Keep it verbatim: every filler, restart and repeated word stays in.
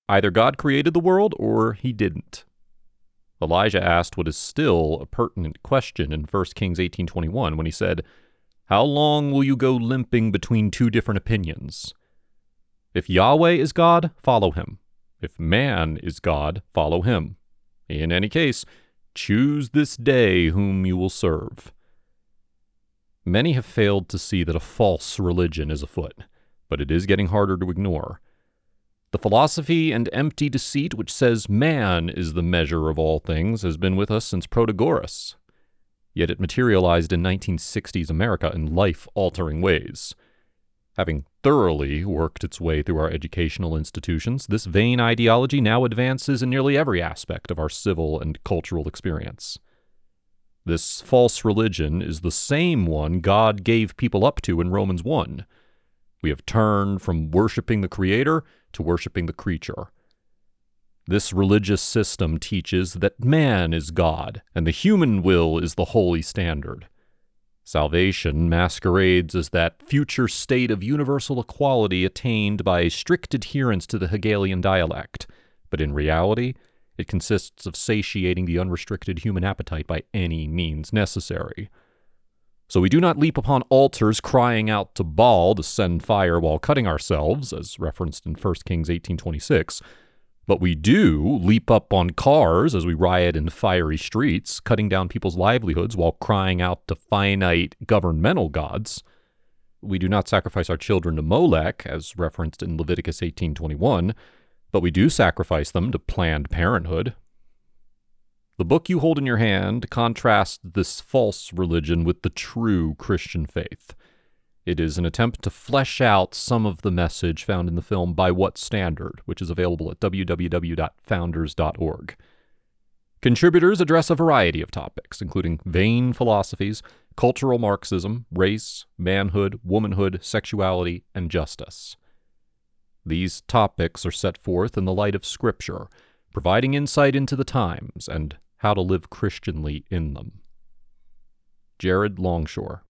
Either God created the world or he didn't. Elijah asked what is still a pertinent question in First Kings eighteen twenty-one when he said, "How long will you go limping between two different opinions? If Yahweh is God, follow him. If man is God, follow him. In any case, choose this day whom you will serve." Many have failed to see that a false religion is afoot, but it is getting harder to ignore. The philosophy and empty deceit which says man is the measure of all things has been with us since Protagoras. Yet it materialized in nineteen sixties America in life-altering ways. Having thoroughly worked its way through our educational institutions, this vain ideology now advances in nearly every aspect of our civil and cultural experience. This false religion is the same one God gave people up to in Romans one. We have turned from worshiping the Creator to worshiping the creature. This religious system teaches that man is God, and the human will is the holy standard. Salvation masquerades as that future state of universal equality attained by a strict adherence to the Hegelian dialect, but in reality, it consists of satiating the unrestricted human appetite by any means necessary. So we do not leap upon altars crying out to Baal to send fire while cutting ourselves, as referenced in First Kings eighteen twenty-six, but we do leap up on cars as we riot in fiery streets, cutting down people's livelihoods while crying out to finite governmental gods. We do not sacrifice our children to Molech, as referenced in Leviticus eighteen twenty-one, but we do sacrifice them to Planned Parenthood. The book you hold in your hand contrasts this false religion with the true Christian faith. It is an attempt to flesh out some of the message found in the film By What Standard, which is available at w w w dot founders dot org. Contributors address a variety of topics, including vain philosophies, cultural Marxism, race, manhood, womanhood, sexuality, and justice. These topics are set forth in the light of Scripture, providing insight into the times and how to live Christianly in them. Jared Longshore.